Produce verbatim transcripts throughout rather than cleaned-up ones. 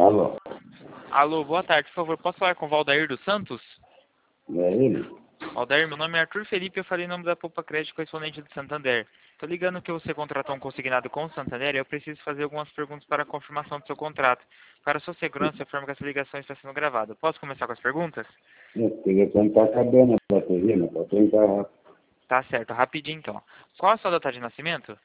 Alô? Alô, boa tarde, por favor, posso falar com o Valdair dos Santos? É ele? Valdair, meu nome é Arthur Felipe, eu falei em nome da Poupa Crédito Correspondente do Santander. Tô ligando que você contratou um consignado com o Santander e eu preciso fazer algumas perguntas para a confirmação do seu contrato. Para a sua segurança, eu informo que essa ligação está sendo gravada. Posso começar com as perguntas? A ligação está acabando a bateria, mas pode tentar rápido. Tá certo, rapidinho então. Qual a sua data de nascimento?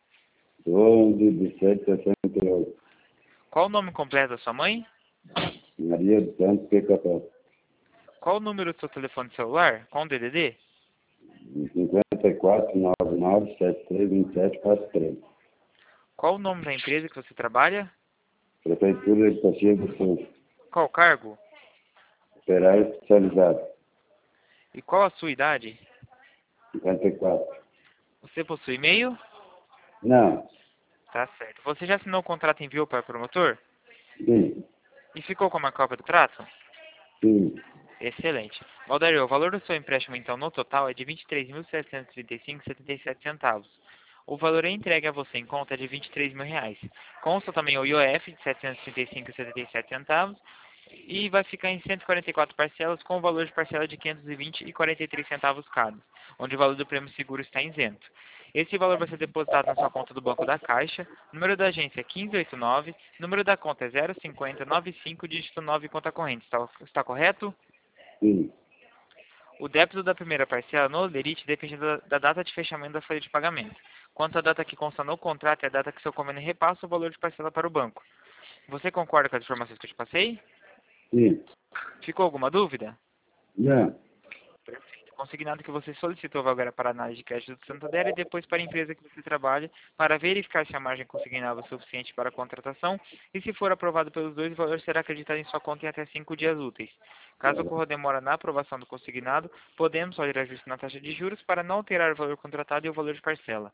onze de sete de sessenta e oito. Qual o nome completo da sua mãe? Maria dos Santos, que capaz. Qual o número do seu telefone celular? Qual o D D D? cinquenta e quatro, noventa e nove, setenta e três, vinte e sete, quarenta e três. Qual o nome da empresa que você trabalha? Prefeitura de Caxias do Sul. Qual o cargo? Operário especializado. E qual a sua idade? cinquenta e quatro. Você possui e-mail? Não. Tá certo. Você já assinou o contrato e enviou para o promotor? Sim. E ficou com uma cópia do trato? Sim. Excelente. Valdair, o valor do seu empréstimo, então, no total é de vinte e três mil setecentos e trinta e cinco reais e setenta e sete centavos. O valor entregue a você em conta é de vinte e três mil reais. Consta também o I O F de setecentos e trinta e cinco reais e setenta e sete centavos e vai ficar em cento e quarenta e quatro parcelas com o valor de parcela de quinhentos e vinte reais e quarenta e três centavos cada, onde o valor do prêmio seguro está isento. Esse valor vai ser depositado na sua conta do Banco da Caixa, número da agência é quinze oitenta e nove, número da conta é zero cinco zero nove cinco, dígito nove, conta corrente. Está, está correto? Sim. O débito da primeira parcela no Lerite depende da, da data de fechamento da folha de pagamento. Quanto à data que consta no contrato, é a data que seu convênio repassa o valor de parcela para o banco. Você concorda com as informações que eu te passei? Sim. Ficou alguma dúvida? Não. Perfeito. Consignado que você solicitou agora para a análise de crédito do Santander e depois para a empresa que você trabalha para verificar se a margem consignada é suficiente para a contratação e se for aprovado pelos dois, o valor será acreditado em sua conta em até cinco dias úteis. Caso ocorra demora na aprovação do consignado, podemos fazer ajuste na taxa de juros para não alterar o valor contratado e o valor de parcela.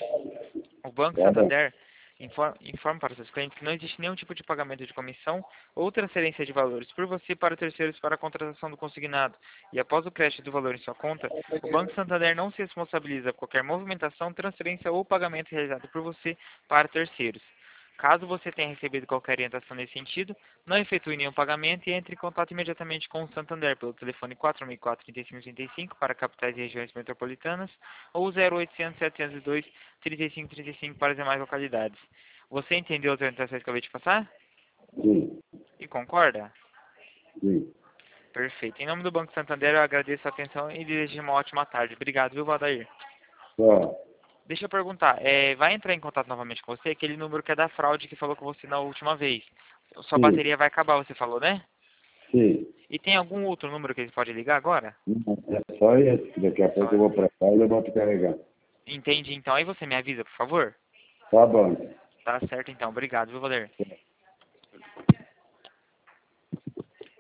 O Banco Tá bom. Santander informa, informa para seus clientes que não existe nenhum tipo de pagamento de comissão ou transferência de valores por você para terceiros para a contratação do consignado. E após o crédito do valor em sua conta, o Banco Santander não se responsabiliza por qualquer movimentação, transferência ou pagamento realizado por você para terceiros. Caso você tenha recebido qualquer orientação nesse sentido, não efetue nenhum pagamento e entre em contato imediatamente com o Santander pelo telefone quatro seis quatro, três cinco três cinco para capitais e regiões metropolitanas ou zero oitocentos, setecentos e dois, trinta e cinco trinta e cinco para as demais localidades. Você entendeu as orientações que eu acabei de passar? Sim. E concorda? Sim. Perfeito. Em nome do Banco Santander, eu agradeço a atenção e desejo uma ótima tarde. Obrigado, viu, Valdair? Só. Deixa eu perguntar, é, vai entrar em contato novamente com você aquele número que é da fraude que falou com você na última vez. Sua Sim. bateria vai acabar, você falou, né? Sim. E tem algum outro número que ele pode ligar agora? Não, é só esse. Daqui a pouco Só. eu vou para casa e eu vou te carregar. Entendi, então. Aí você me avisa, por favor? Tá bom. Tá certo, então. Obrigado, viu, Valdair?